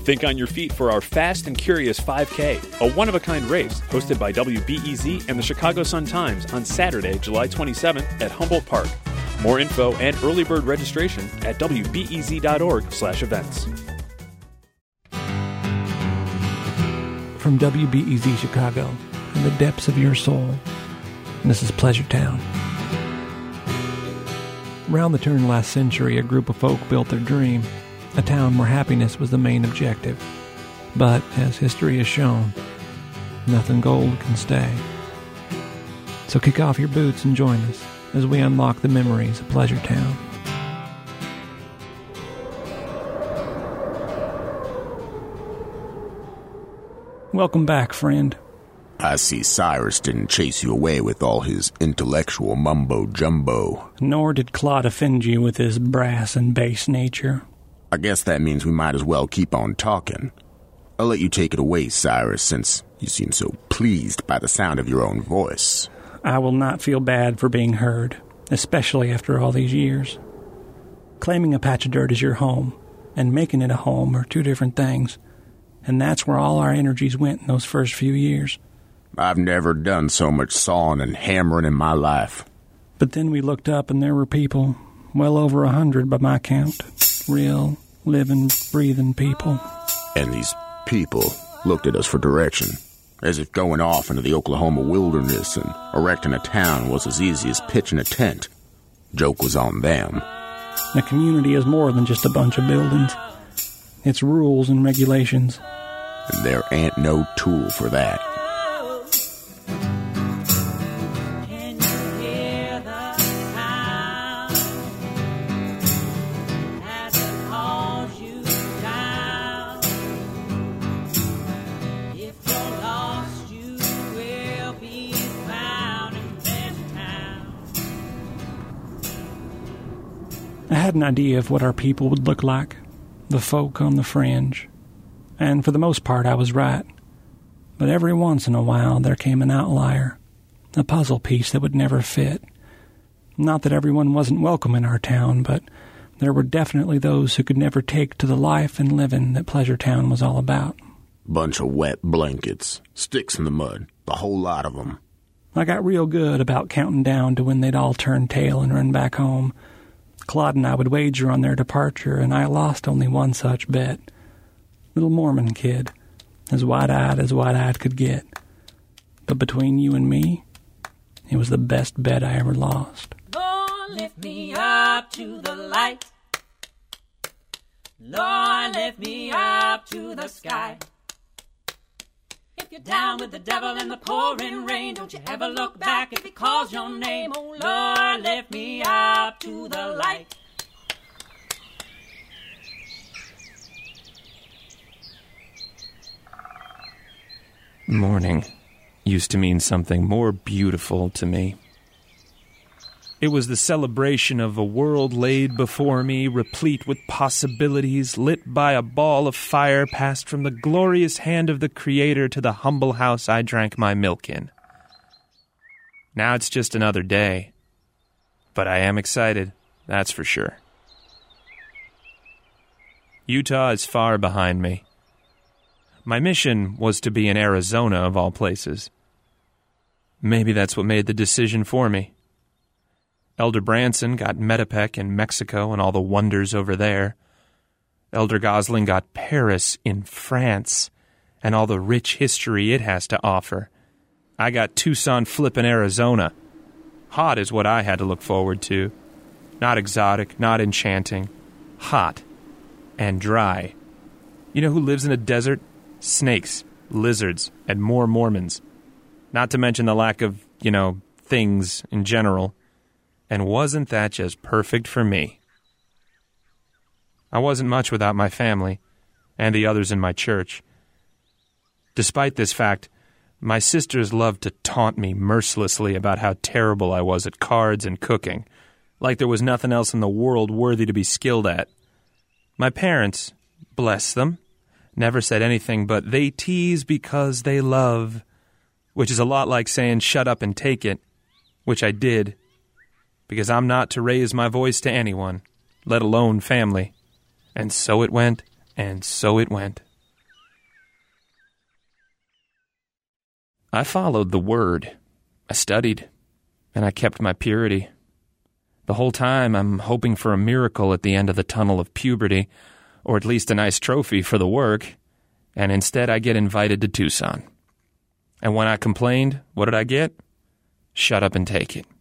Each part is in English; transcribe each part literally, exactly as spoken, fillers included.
Think on your feet for our Fast and Curious five K, a one-of-a-kind race hosted by W B E Z and the Chicago Sun-Times on Saturday, July twenty-seventh at Humboldt Park. More info and early bird registration at w b e z dot org slash events. From W B E Z Chicago, in the depths of your soul, this is Pleasure Town. Around the turn of the last century, a group of folk built their dream, a town where happiness was the main objective. But, as history has shown, nothing gold can stay. So kick off your boots and join us as we unlock the memories of Pleasure Town. Welcome back, friend. I see Cyrus didn't chase you away with all his intellectual mumbo-jumbo. Nor did Claude offend you with his brass and bass nature. I guess that means we might as well keep on talking. I'll let you take it away, Cyrus, since you seem so pleased by the sound of your own voice. I will not feel bad for being heard, especially after all these years. Claiming a patch of dirt as your home and making it a home are two different things, and that's where all our energies went in those first few years. I've never done so much sawing and hammering in my life. But then we looked up and there were people, well over a hundred by my count. Real, living, breathing people. And these people looked at us for direction, as if going off into the Oklahoma wilderness and erecting a town was as easy as pitching a tent. Joke was on them. A community is more than just a bunch of buildings. It's rules and regulations. And there ain't no tool for that. I had an idea of what our people would look like, the folk on the fringe, and for the most part I was right. But every once in a while there came an outlier, a puzzle piece that would never fit. Not that everyone wasn't welcome in our town, but there were definitely those who could never take to the life and living that Pleasure Town was all about. Bunch of wet blankets, sticks in the mud, the whole lot of them. I got real good about counting down to when they'd all turn tail and run back home. Claude and I would wager on their departure, and I lost only one such bet. Little Mormon kid, as wide-eyed as wide-eyed could get. But between you and me, it was the best bet I ever lost. Lord, lift me up to the light. Lord, lift me up to the sky. If you're down with the devil in the pouring rain, don't you ever look back if he calls your name. Oh, Lord, lift me up to the light. Morning used to mean something more beautiful to me. It was the celebration of a world laid before me, replete with possibilities, lit by a ball of fire passed from the glorious hand of the Creator to the humble house I drank my milk in. Now it's just another day. But I am excited, that's for sure. Utah is far behind me. My mission was to be in Arizona, of all places. Maybe that's what made the decision for me. Elder Branson got Metapec in Mexico and all the wonders over there. Elder Gosling got Paris in France and all the rich history it has to offer. I got Tucson flippin' Arizona. Hot is what I had to look forward to. Not exotic, not enchanting. Hot and dry. You know who lives in a desert? Snakes, lizards, and more Mormons. Not to mention the lack of, you know, things in general. And wasn't that just perfect for me? I wasn't much without my family and the others in my church. Despite this fact, my sisters loved to taunt me mercilessly about how terrible I was at cards and cooking, like there was nothing else in the world worthy to be skilled at. My parents, bless them, never said anything but they tease because they love, which is a lot like saying shut up and take it, which I did. Because I'm not to raise my voice to anyone, let alone family. And so it went, and so it went. I followed the word. I studied, and I kept my purity. The whole time I'm hoping for a miracle at the end of the tunnel of puberty, or at least a nice trophy for the work, and instead I get invited to Tucson. And when I complained, what did I get? Shut up and take it.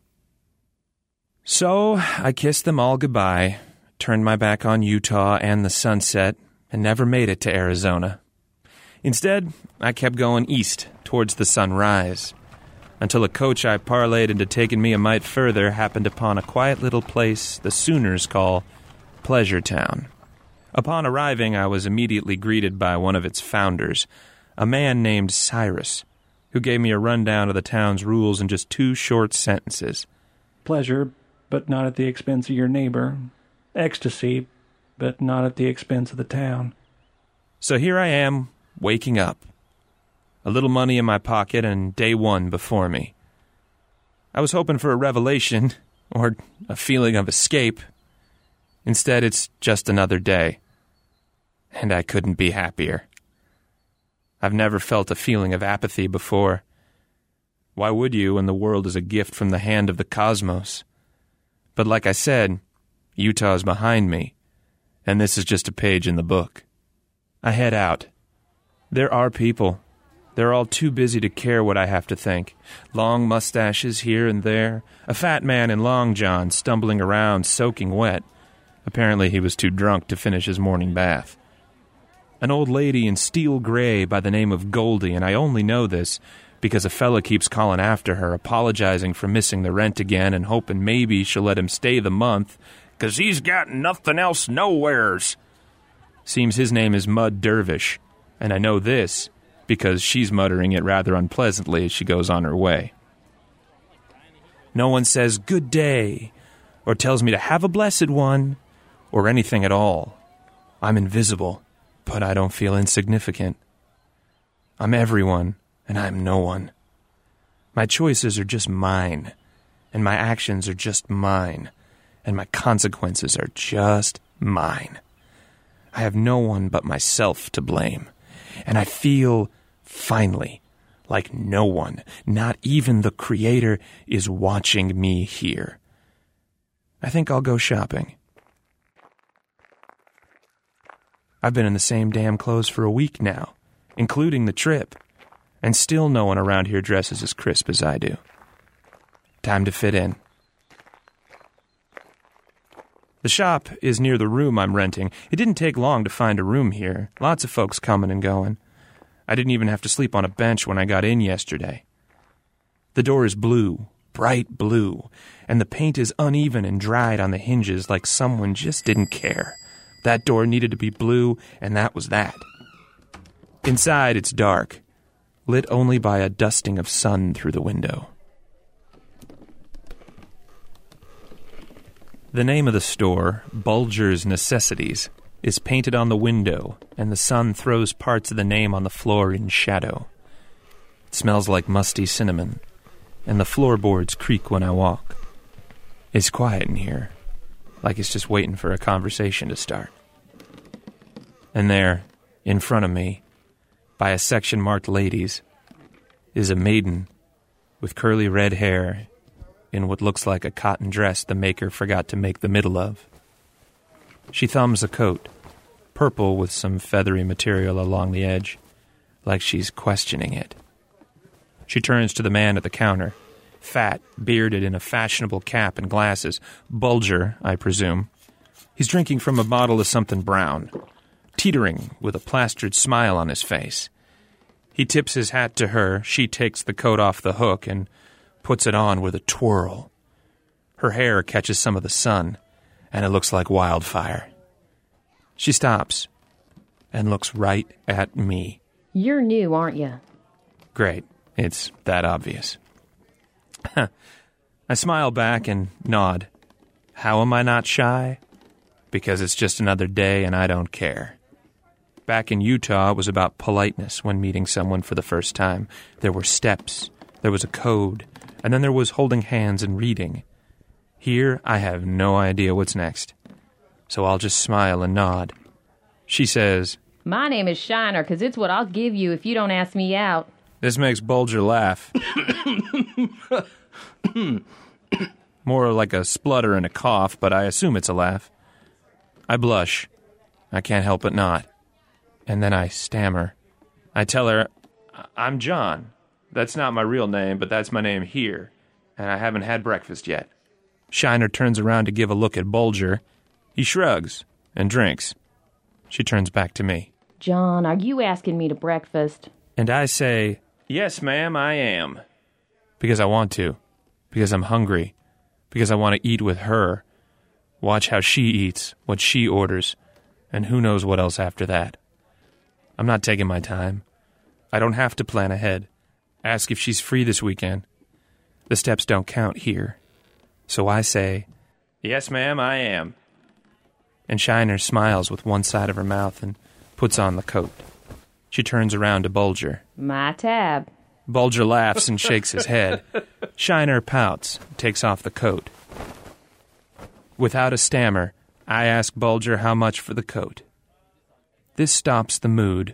So I kissed them all goodbye, turned my back on Utah and the sunset, and never made it to Arizona. Instead, I kept going east towards the sunrise, until a coach I parlayed into taking me a mite further happened upon a quiet little place the Sooners call Pleasure Town. Upon arriving, I was immediately greeted by one of its founders, a man named Cyrus, who gave me a rundown of the town's rules in just two short sentences. Pleasure, but not at the expense of your neighbor. Ecstasy, but not at the expense of the town. So here I am, waking up. A little money in my pocket and day one before me. I was hoping for a revelation, or a feeling of escape. Instead, it's just another day. And I couldn't be happier. I've never felt a feeling of apathy before. Why would you when the world is a gift from the hand of the cosmos? But like I said, Utah's behind me, and this is just a page in the book. I head out. There are people. They're all too busy to care what I have to think. Long mustaches here and there. A fat man in long johns stumbling around, soaking wet. Apparently he was too drunk to finish his morning bath. An old lady in steel gray by the name of Goldie, and I only know this because a fella keeps calling after her, apologizing for missing the rent again and hoping maybe she'll let him stay the month, 'cause he's got nothing else nowheres. Seems his name is Mud Dervish, and I know this because she's muttering it rather unpleasantly as she goes on her way. No one says, "Good day," or tells me to have a blessed one, or anything at all. I'm invisible, but I don't feel insignificant. I'm everyone, and I'm no one. My choices are just mine, and my actions are just mine, and my consequences are just mine. I have no one but myself to blame, and I feel, finally, like no one, not even the Creator, is watching me here. I think I'll go shopping. I've been in the same damn clothes for a week now, including the trip, and still no one around here dresses as crisp as I do. Time to fit in. The shop is near the room I'm renting. It didn't take long to find a room here. Lots of folks coming and going. I didn't even have to sleep on a bench when I got in yesterday. The door is blue, bright blue, and the paint is uneven and dried on the hinges like someone just didn't care. That door needed to be blue, and that was that. Inside, it's dark, lit only by a dusting of sun through the window. The name of the store, Bulger's Necessities, is painted on the window, and the sun throws parts of the name on the floor in shadow. It smells like musty cinnamon, and the floorboards creak when I walk. It's quiet in here, like it's just waiting for a conversation to start. And there, in front of me, by a section marked Ladies, is a maiden with curly red hair in what looks like a cotton dress the maker forgot to make the middle of. She thumbs a coat, purple with some feathery material along the edge, like she's questioning it. She turns to the man at the counter, fat, bearded in a fashionable cap and glasses, Bulger, I presume. He's drinking from a bottle of something brown, teetering with a plastered smile on his face. He tips his hat to her, she takes the coat off the hook and puts it on with a twirl. Her hair catches some of the sun, and it looks like wildfire. She stops and looks right at me. You're new, aren't you? Great. It's that obvious. I smile back and nod. How am I not shy? Because it's just another day and I don't care. Back in Utah, it was about politeness when meeting someone for the first time. There were steps, there was a code, and then there was holding hands and reading. Here, I have no idea what's next. So I'll just smile and nod. She says, My name is Shiner, 'cause it's what I'll give you if you don't ask me out. This makes Bulger laugh. More like a splutter and a cough, but I assume it's a laugh. I blush. I can't help but not. And then I stammer. I tell her, I'm John. That's not my real name, but that's my name here, and I haven't had breakfast yet. Shiner turns around to give a look at Bulger. He shrugs and drinks. She turns back to me. John, are you asking me to breakfast? And I say, yes, ma'am, I am. Because I want to. Because I'm hungry. Because I want to eat with her. Watch how she eats, what she orders, and who knows what else after that. I'm not taking my time. I don't have to plan ahead. Ask if she's free this weekend. The steps don't count here. So I say, yes, ma'am, I am. And Shiner smiles with one side of her mouth and puts on the coat. She turns around to Bulger. My tab. Bulger laughs and shakes his head. Shiner pouts, takes off the coat. Without a stammer, I ask Bulger how much for the coat. This stops the mood.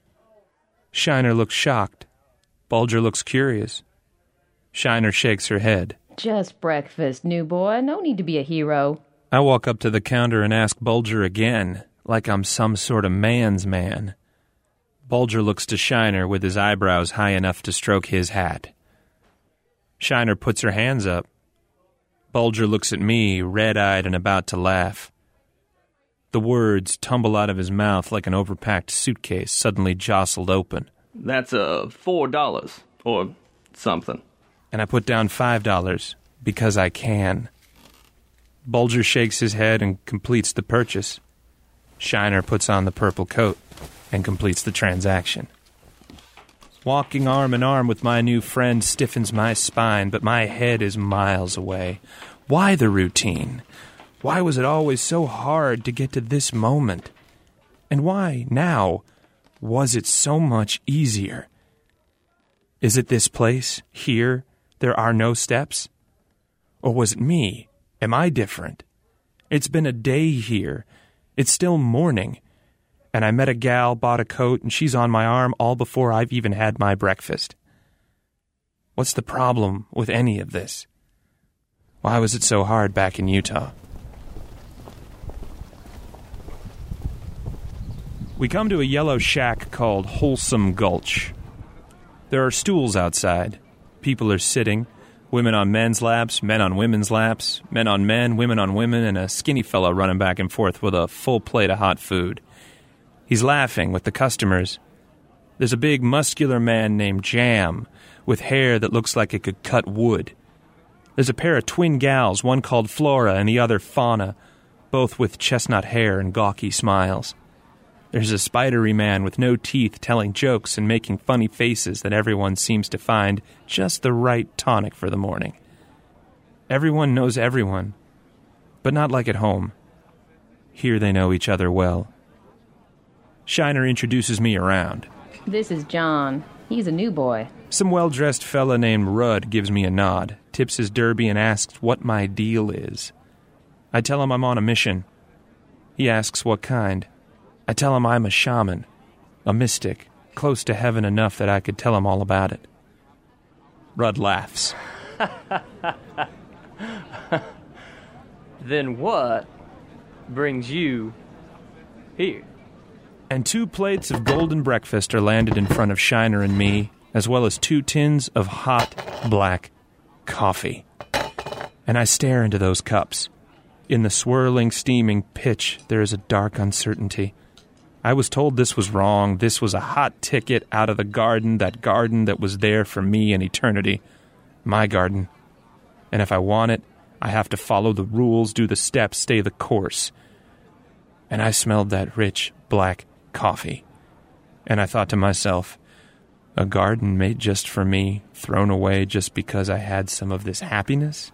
Shiner looks shocked. Bulger looks curious. Shiner shakes her head. Just breakfast, new boy. No need to be a hero. I walk up to the counter and ask Bulger again, like I'm some sort of man's man. Bulger looks to Shiner with his eyebrows high enough to stroke his hat. Shiner puts her hands up. Bulger looks at me, red-eyed and about to laugh. The words tumble out of his mouth like an overpacked suitcase suddenly jostled open. That's uh, four dollars or something. And I put down five dollars because I can. Bulger shakes his head and completes the purchase. Shiner puts on the purple coat and completes the transaction. Walking arm in arm with my new friend stiffens my spine, but my head is miles away. Why the routine? Why was it always so hard to get to this moment? And why, now, was it so much easier? Is it this place, here, there are no steps? Or was it me? Am I different? It's been a day here. It's still morning. And I met a gal, bought a coat, and she's on my arm all before I've even had my breakfast. What's the problem with any of this? Why was it so hard back in Utah? We come to a yellow shack called Wholesome Gulch. There are stools outside. People are sitting. Women on men's laps, men on women's laps, men on men, women on women, and a skinny fellow running back and forth with a full plate of hot food. He's laughing with the customers. There's a big muscular man named Jam with hair that looks like it could cut wood. There's a pair of twin gals, one called Flora and the other Fauna, both with chestnut hair and gawky smiles. There's a spidery man with no teeth telling jokes and making funny faces that everyone seems to find just the right tonic for the morning. Everyone knows everyone, but not like at home. Here they know each other well. Shiner introduces me around. This is John. He's a new boy. Some well-dressed fella named Rudd gives me a nod, tips his derby, and asks what my deal is. I tell him I'm on a mission. He asks what kind. I tell him I'm a shaman, a mystic, close to heaven enough that I could tell him all about it. Rudd laughs. Then what brings you here? And two plates of golden breakfast are landed in front of Shiner and me, as well as two tins of hot, black coffee. And I stare into those cups. In the swirling, steaming pitch, there is a dark uncertainty. I was told this was wrong. This was a hot ticket out of the garden, that garden that was there for me in eternity. My garden. And if I want it, I have to follow the rules, do the steps, stay the course. And I smelled that rich, black coffee. And I thought to myself, a garden made just for me, thrown away just because I had some of this happiness?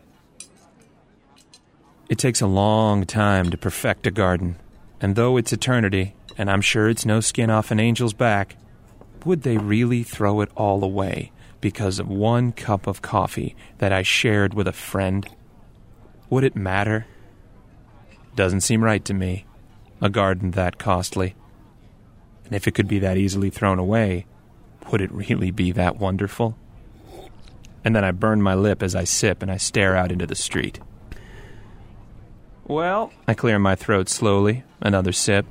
It takes a long time to perfect a garden, and though it's eternity, and I'm sure it's no skin off an angel's back, would they really throw it all away because of one cup of coffee that I shared with a friend? Would it matter? Doesn't seem right to me, a garden that costly. And if it could be that easily thrown away, Would it really be that wonderful? And then I burn my lip as I sip and I stare out into the street. Well, I clear my throat slowly, another sip.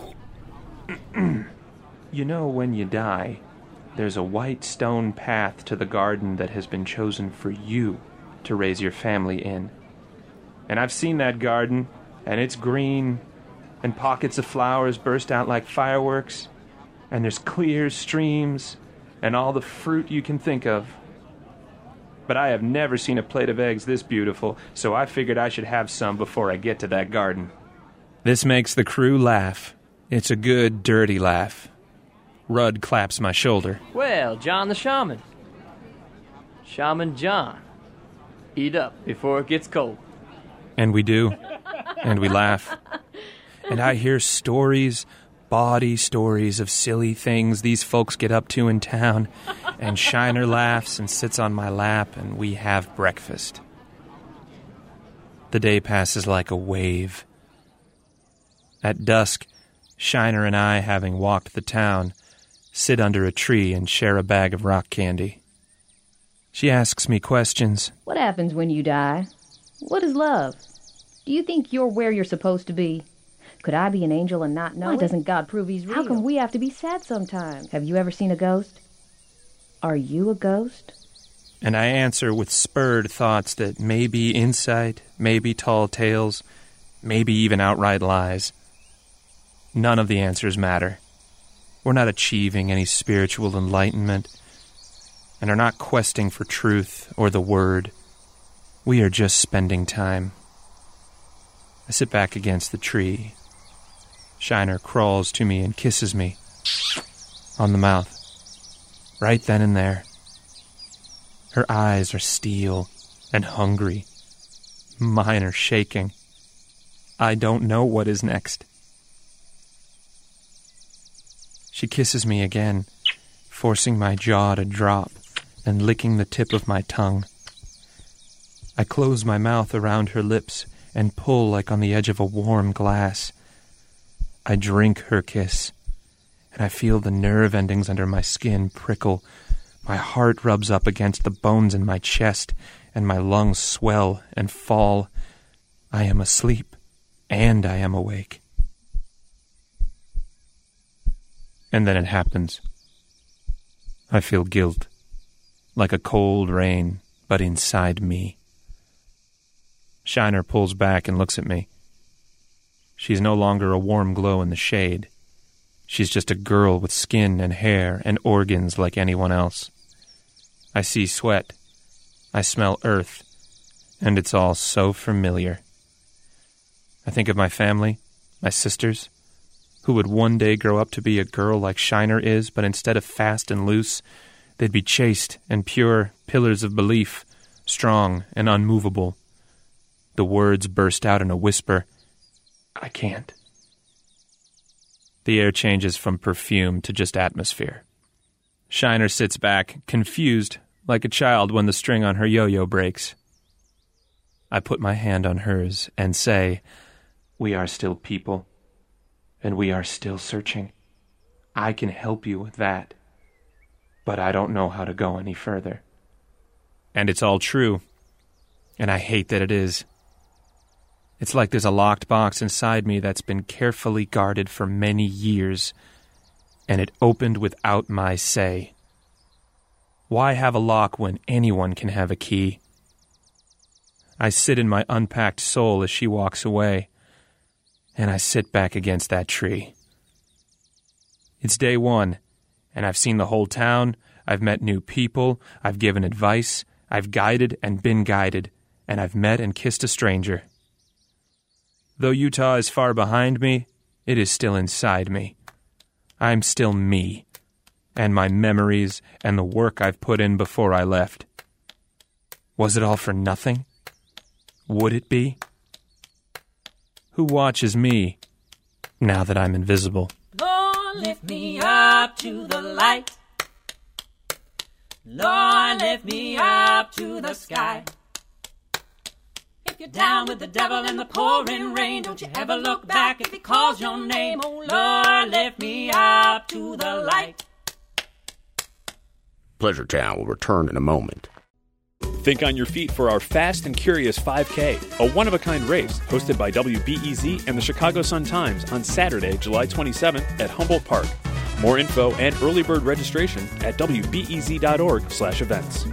You know, when you die, there's a white stone path to the garden that has been chosen for you to raise your family in. And I've seen that garden, and it's green, and pockets of flowers burst out like fireworks, and there's clear streams, and all the fruit you can think of. But I have never seen a plate of eggs this beautiful, so I figured I should have some before I get to that garden. This makes the crew laugh. It's a good, dirty laugh. Rudd claps my shoulder. Well, John the Shaman. Shaman John. Eat up before it gets cold. And we do. And we laugh. And I hear stories, bawdy stories of silly things these folks get up to in town. And Shiner laughs and sits on my lap, and we have breakfast. The day passes like a wave. At dusk, Shiner and I, having walked the town, sit under a tree and share a bag of rock candy. She asks me questions. What happens when you die? What is love? Do you think you're where you're supposed to be? Could I be an angel and not know Why it? Doesn't God prove he's real? How come we have to be sad sometimes? Have you ever seen a ghost? Are you a ghost? And I answer with spurred thoughts that may be insight, maybe tall tales, maybe even outright lies. None of the answers matter. We're not achieving any spiritual enlightenment, and are not questing for truth or the word. We are just spending time. I sit back against the tree. Shiner crawls to me and kisses me on the mouth. Right then and there. Her eyes are steel and hungry. Mine are shaking. I don't know what is next. She kisses me again, forcing my jaw to drop and licking the tip of my tongue. I close my mouth around her lips and pull like on the edge of a warm glass. I drink her kiss, and I feel the nerve endings under my skin prickle. My heart rubs up against the bones in my chest, and my lungs swell and fall. I am asleep, and I am awake. And then it happens. I feel guilt, like a cold rain, but inside me. Shiner pulls back and looks at me. She's no longer a warm glow in the shade. She's just a girl with skin and hair and organs like anyone else. I see sweat. I smell earth. And it's all so familiar. I think of my family, my sisters, who would one day grow up to be a girl like Shiner is, but instead of fast and loose, they'd be chaste and pure pillars of belief, strong and unmovable. The words burst out in a whisper. I can't. The air changes from perfume to just atmosphere. Shiner sits back, confused, like a child when the string on her yo-yo breaks. I put my hand on hers and say, we are still people, and we are still searching. I can help you with that, but I don't know how to go any further. And it's all true, and I hate that it is. It's like there's a locked box inside me that's been carefully guarded for many years, and it opened without my say. Why have a lock when anyone can have a key? I sit in my unpacked soul as she walks away, and I sit back against that tree. It's day one, and I've seen the whole town, I've met new people, I've given advice, I've guided and been guided, and I've met and kissed a stranger. Though Utah is far behind me, it is still inside me. I'm still me, and my memories and the work I've put in before I left. Was it all for nothing? Would it be? Who watches me now that I'm invisible? Lord, lift me up to the light. Lord, lift me up to the sky. If you're down with the devil in the pouring rain, don't you ever look back if he calls your name. Oh, Lord, lift me up to the light. Pleasure Town will return in a moment. Think on your feet for our Fast and Curious five K, a one-of-a-kind race hosted by W B E Z and the Chicago Sun-Times on Saturday, July twenty-seventh at Humboldt Park. More info and early bird registration at W B E Z dot org slash events.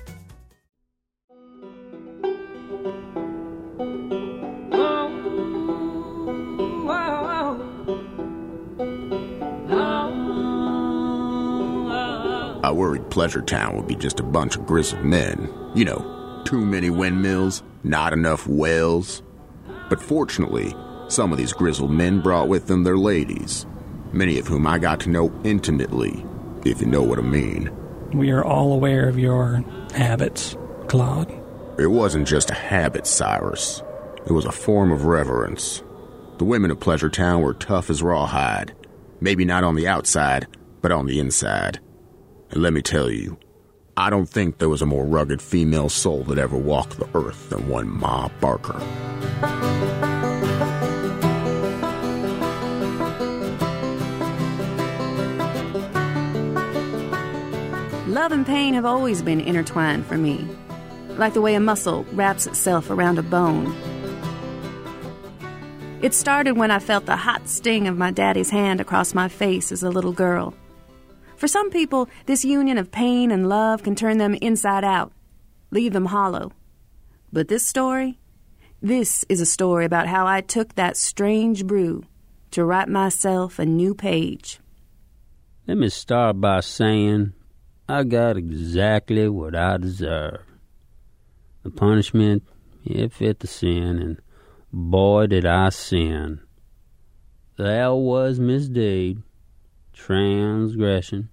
I worried Pleasure Town would be just a bunch of grizzled men. You know, too many windmills, not enough wells. But fortunately, some of these grizzled men brought with them their ladies, many of whom I got to know intimately, if you know what I mean. We are all aware of your habits, Claude. It wasn't just a habit, Cyrus. It was a form of reverence. The women of Pleasure Town were tough as rawhide. Maybe not on the outside, but on the inside. And let me tell you, I don't think there was a more rugged female soul that ever walked the earth than one Ma Barker. Love and pain have always been intertwined for me, like the way a muscle wraps itself around a bone. It started when I felt the hot sting of my daddy's hand across my face as a little girl. For some people, this union of pain and love can turn them inside out, leave them hollow. But this story, this is a story about how I took that strange brew to write myself a new page. Let me start by saying I got exactly what I deserve. The punishment, it fit the sin, and boy did I sin. There was misdeed, transgression,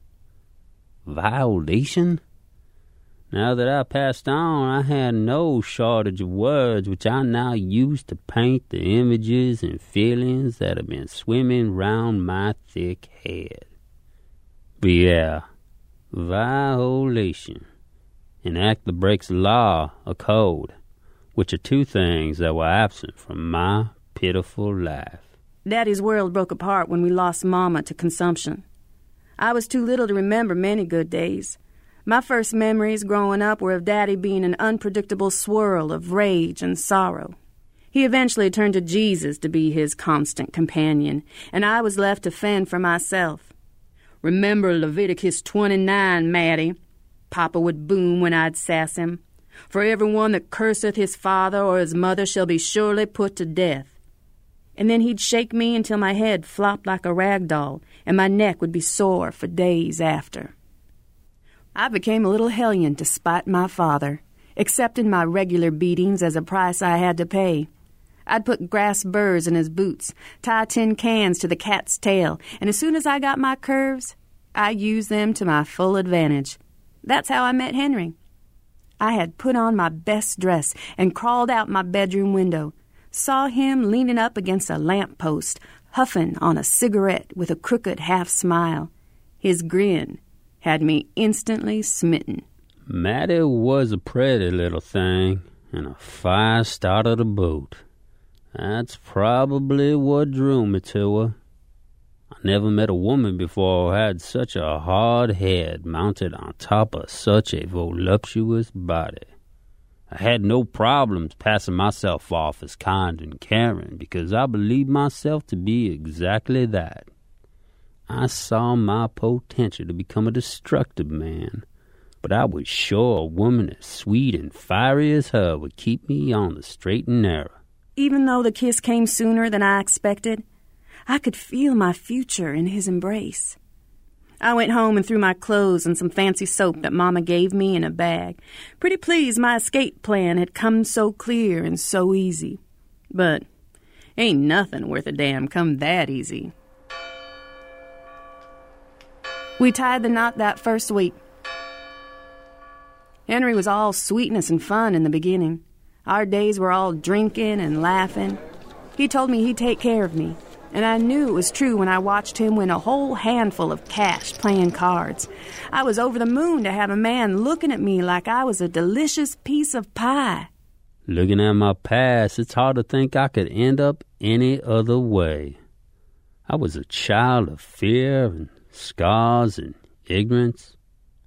violation. Now that I passed on, I had no shortage of words which I now use to paint the images and feelings that have been swimming round my thick head. But yeah, violation, an act that breaks law or code, which are two things that were absent from my pitiful life. Daddy's world broke apart when we lost Mama to consumption. I was too little to remember many good days. My first memories growing up were of Daddy being an unpredictable swirl of rage and sorrow. He eventually turned to Jesus to be his constant companion, and I was left to fend for myself. Remember Leviticus twenty-nine, Maddie, Papa would boom when I'd sass him. For everyone that curseth his father or his mother shall be surely put to death. And then he'd shake me until my head flopped like a rag doll, and my neck would be sore for days after. I became a little hellion to spite my father, accepting my regular beatings as a price I had to pay. I'd put grass burrs in his boots, tie tin cans to the cat's tail, and as soon as I got my curves, I used them to my full advantage. That's how I met Henry. I had put on my best dress and crawled out my bedroom window, saw him leaning up against a lamp-post, huffing on a cigarette with a crooked half-smile. His grin had me instantly smitten. Maddie was a pretty little thing, and a fire started the boat. That's probably what drew me to her. I never met a woman before who had such a hard head mounted on top of such a voluptuous body. I had no problems passing myself off as kind and caring because I believed myself to be exactly that. I saw my potential to become a destructive man, but I was sure a woman as sweet and fiery as her would keep me on the straight and narrow. Even though the kiss came sooner than I expected, I could feel my future in his embrace. I went home and threw my clothes and some fancy soap that Mama gave me in a bag, pretty pleased my escape plan had come so clear and so easy. But ain't nothing worth a damn come that easy. We tied the knot that first week. Henry was all sweetness and fun in the beginning. Our days were all drinking and laughing. He told me he'd take care of me, and I knew it was true when I watched him win a whole handful of cash playing cards. I was over the moon to have a man looking at me like I was a delicious piece of pie. Looking at my past, it's hard to think I could end up any other way. I was a child of fear and scars and ignorance.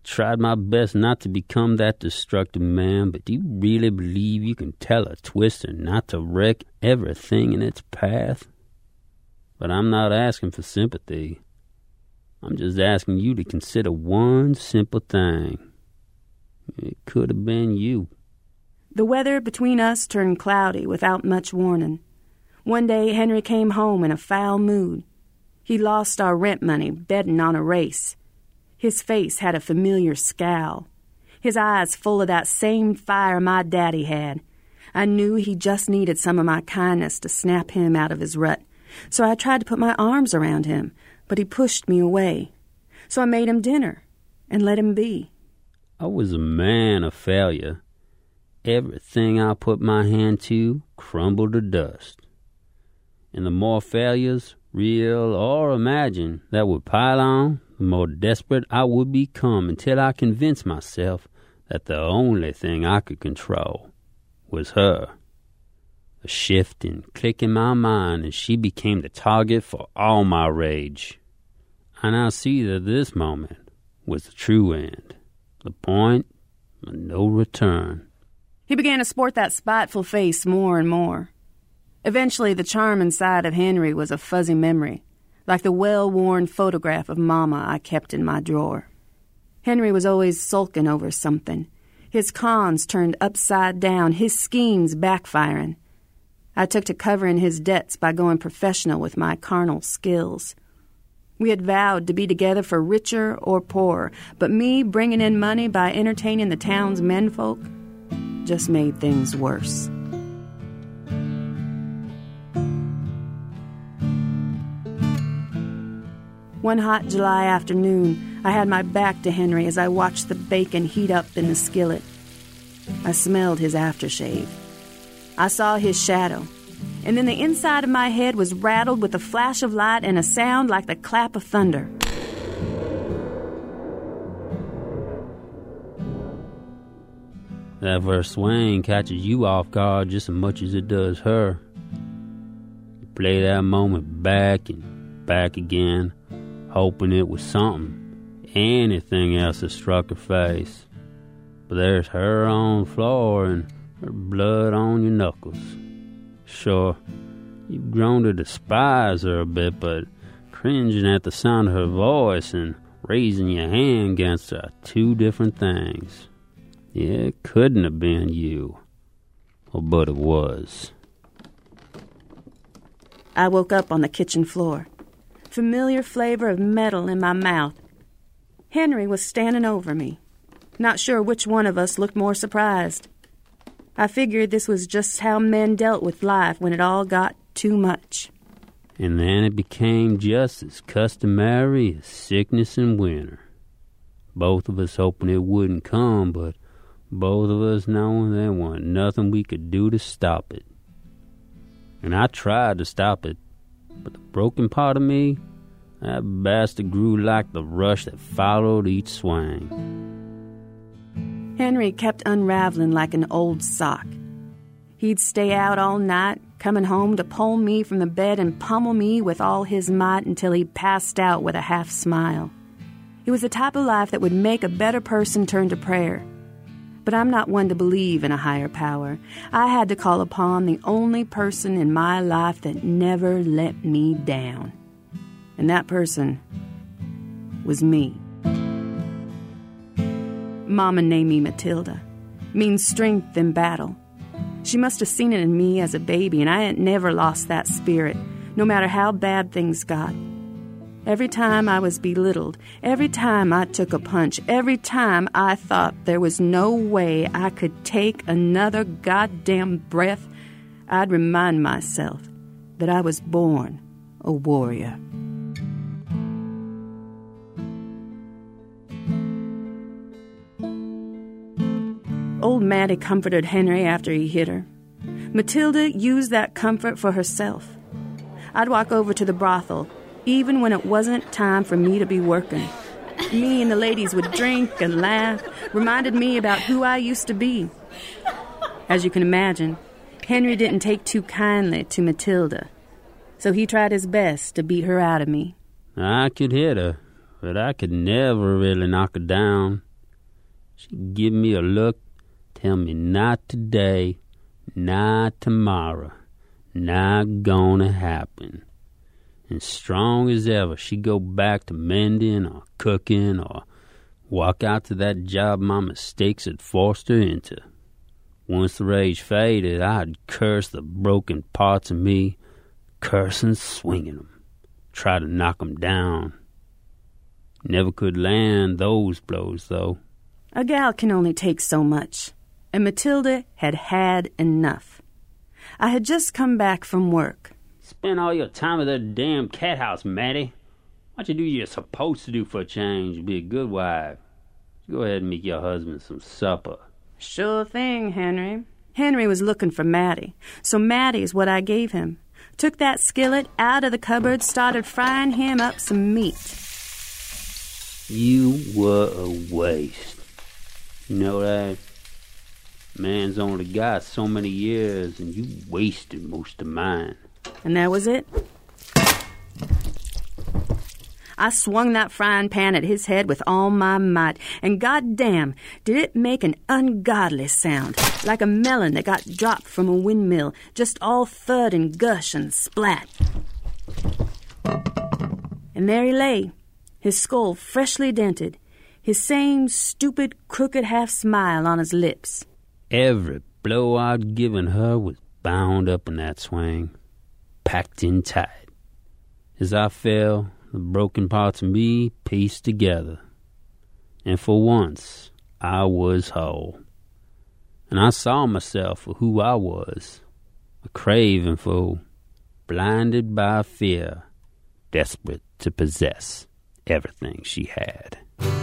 Tried my best not to become that destructive man, but do you really believe you can tell a twister not to wreck everything in its path? But I'm not asking for sympathy. I'm just asking you to consider one simple thing. It could have been you. The weather between us turned cloudy without much warning. One day Henry came home in a foul mood. He lost our rent money betting on a race. His face had a familiar scowl. His eyes full of that same fire my daddy had. I knew he just needed some of my kindness to snap him out of his rut. So I tried to put my arms around him, but he pushed me away. So I made him dinner and let him be. I was a man of failure. Everything I put my hand to crumbled to dust. And the more failures, real or imagined, that would pile on, the more desperate I would become until I convinced myself that the only thing I could control was her. A shift and click in my mind, and she became the target for all my rage. I now see that this moment was the true end, the point of no return. He began to sport that spiteful face more and more. Eventually, the charm inside of Henry was a fuzzy memory, like the well-worn photograph of Mama I kept in my drawer. Henry was always sulking over something, his cons turned upside down, his schemes backfiring. I took to covering his debts by going professional with my carnal skills. We had vowed to be together for richer or poorer, but me bringing in money by entertaining the town's menfolk just made things worse. One hot July afternoon, I had my back to Henry as I watched the bacon heat up in the skillet. I smelled his aftershave. I saw his shadow, and then the inside of my head was rattled with a flash of light and a sound like the clap of thunder. That first swing catches you off guard just as much as it does her. You play that moment back and back again, hoping it was something, anything else that struck her face. But there's her on the floor and her blood on your knuckles. Sure, you've grown to despise her a bit, but cringing at the sound of her voice and raising your hand against her are two different things. Yeah, it couldn't have been you. But it was. I woke up on the kitchen floor. Familiar flavor of metal in my mouth. Henry was standing over me. Not sure which one of us looked more surprised. I figured this was just how men dealt with life when it all got too much. And then it became just as customary as sickness in winter. Both of us hoping it wouldn't come, but both of us knowing there wasn't nothing we could do to stop it. And I tried to stop it, but the broken part of me, that bastard grew like the rush that followed each swing. Henry kept unraveling like an old sock. He'd stay out all night, coming home to pull me from the bed and pummel me with all his might until he passed out with a half smile. It was the type of life that would make a better person turn to prayer. But I'm not one to believe in a higher power. I had to call upon the only person in my life that never let me down. And that person was me. Mama named me Matilda. Means strength in battle. She must have seen it in me as a baby, and I ain't never lost that spirit, no matter how bad things got. Every time I was belittled, every time I took a punch, every time I thought there was no way I could take another goddamn breath, I'd remind myself that I was born a warrior. Old Mattie comforted Henry after he hit her. Matilda used that comfort for herself. I'd walk over to the brothel, even when it wasn't time for me to be working. Me and the ladies would drink and laugh, reminded me about who I used to be. As you can imagine, Henry didn't take too kindly to Matilda, so he tried his best to beat her out of me. I could hit her, but I could never really knock her down. She'd give me a look, tell me not today, not tomorrow, not gonna happen. And strong as ever, she'd go back to mending or cooking or walk out to that job my mistakes had forced her into. Once the rage faded, I'd curse the broken parts of me, curse and swinging them, try to knock them down. Never could land those blows, though. A gal can only take so much, and Matilda had had enough. I had just come back from work. Spend all your time at that damn cat house, Matty. Why'd you do what you're supposed to do for a change? Be a good wife. Go ahead and make your husband some supper. Sure thing, Henry. Henry was looking for Matty, so Matty's what I gave him. Took that skillet out of the cupboard, started frying him up some meat. You were a waste. You know that? Man's only got so many years, and you wasted most of mine. And that was it? I swung that frying pan at his head with all my might, and goddamn, did it make an ungodly sound, like a melon that got dropped from a windmill, just all thud and gush and splat. And there he lay, his skull freshly dented, his same stupid, crooked half-smile on his lips. Every blow I'd given her was bound up in that swing, packed in tight. As I fell, the broken parts of me pieced together. And for once, I was whole. And I saw myself for who I was, a craving fool, blinded by fear, desperate to possess everything she had.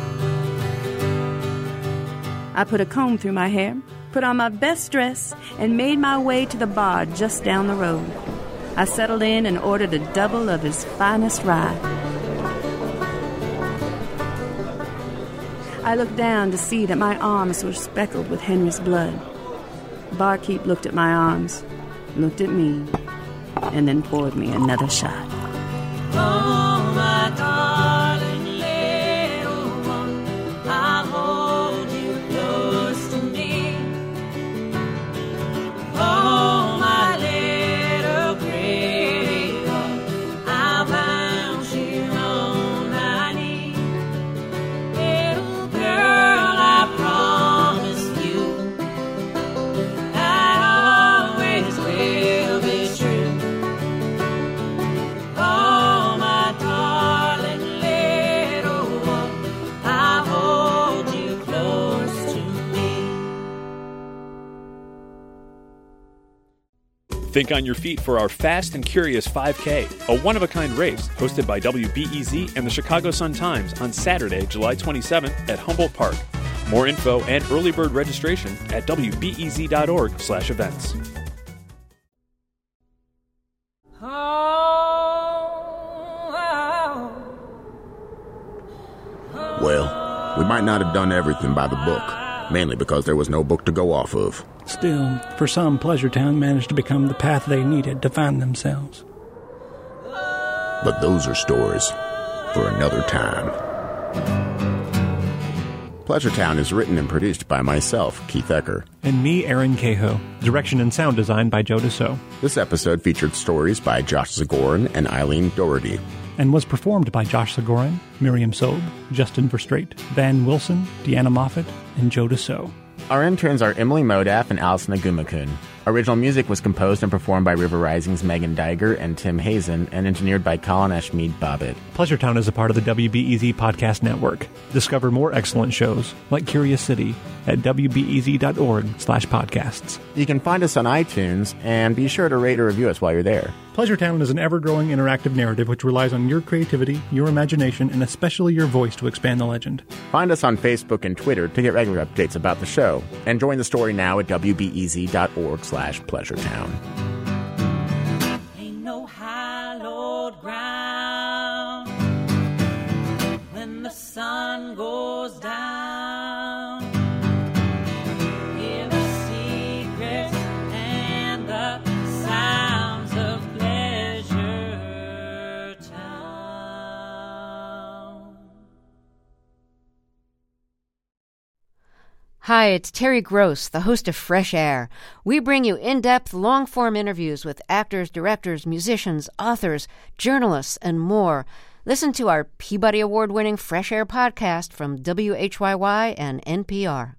I put a comb through my hair, put on my best dress, and made my way to the bar just down the road. I settled in and ordered a double of his finest rye. I looked down to see that my arms were speckled with Henry's blood. The barkeep looked at my arms, looked at me, and then poured me another shot. Oh, my darling little one, I'll hold you close to me. Oh, my little pretty one, I'll bounce you on my knee. Little girl, I promise you I always will be true. Oh, my darling little one, I'll hold you close to me. Think on your feet for our Fast and Curious five K, a one-of-a-kind race hosted by W B E Z and the Chicago Sun-Times on Saturday, July twenty-seventh at Humboldt Park. More info and early bird registration at W B E Z dot org slash events. Well, we might not have done everything by the book, mainly because there was no book to go off of. Still, for some, Pleasure Town managed to become the path they needed to find themselves. But those are stories for another time. Pleasure Town is written and produced by myself, Keith Ecker. And me, Aaron Cahoe. Direction and sound design by Joe Dassault. This episode featured stories by Josh Zagorin and Eileen Doherty. And was performed by Josh Zagorin, Miriam Sobe, Justin Verstraete, Van Wilson, Deanna Moffat, and Joe Dassault. Our interns are Emily Modaf and Allison Agumakun. Original music was composed and performed by River Rising's Megan Diger and Tim Hazen and engineered by Colin Ashmead Bobbitt. Pleasure Town is a part of the W B E Z Podcast Network. Discover more excellent shows like Curious City at W B E Z dot org slash podcasts. You can find us on iTunes and be sure to rate or review us while you're there. Pleasure Town is an ever-growing interactive narrative which relies on your creativity, your imagination, and especially your voice to expand the legend. Find us on Facebook and Twitter to get regular updates about the show. And join the story now at W B E Z dot org slash Pleasure Town. Ain't no hallowed ground when the sun goes down. Hear the secrets and the sounds of Pleasure Town. Hi, it's Terry Gross, the host of Fresh Air. We bring you in-depth, long-form interviews with actors, directors, musicians, authors, journalists, and more. Listen to our Peabody Award-winning Fresh Air podcast from W H Y Y and N P R.